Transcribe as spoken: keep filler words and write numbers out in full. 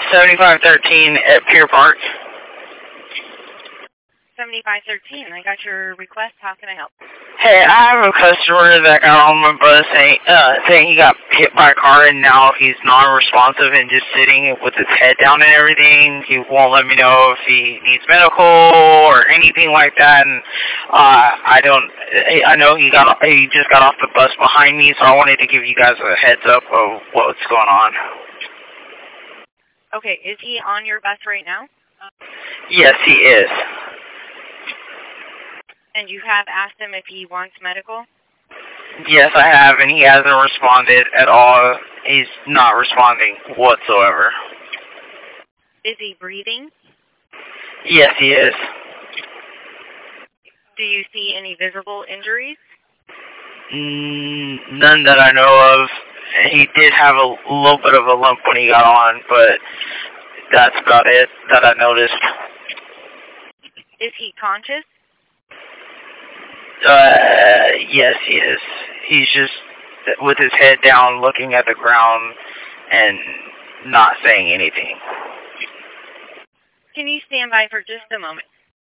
seventy-five thirteen at Pier Park. seventy-five thirteen, I got your request. How can I help? Hey, I have a customer that got on my bus saying, uh, saying he got hit by a car and now he's non-responsive and just sitting with his head down and everything. He won't let me know if he needs medical or anything like that. And uh, I don't, I know he got, he just got off the bus behind me, so I wanted to give you guys a heads up of what's going on. Okay, is he on your bus right now? Yes, he is. And you have asked him if he wants medical? Yes, I have, and he hasn't responded at all. He's not responding whatsoever. Is he breathing? Yes, he is. Do you see any visible injuries? Mm, none that I know of. He did have a little bit of a lump when he got on, but that's about it that I noticed. Is he conscious? Uh, yes, he is. He's just with his head down, looking at the ground, and not saying anything. Can you stand by for just a moment?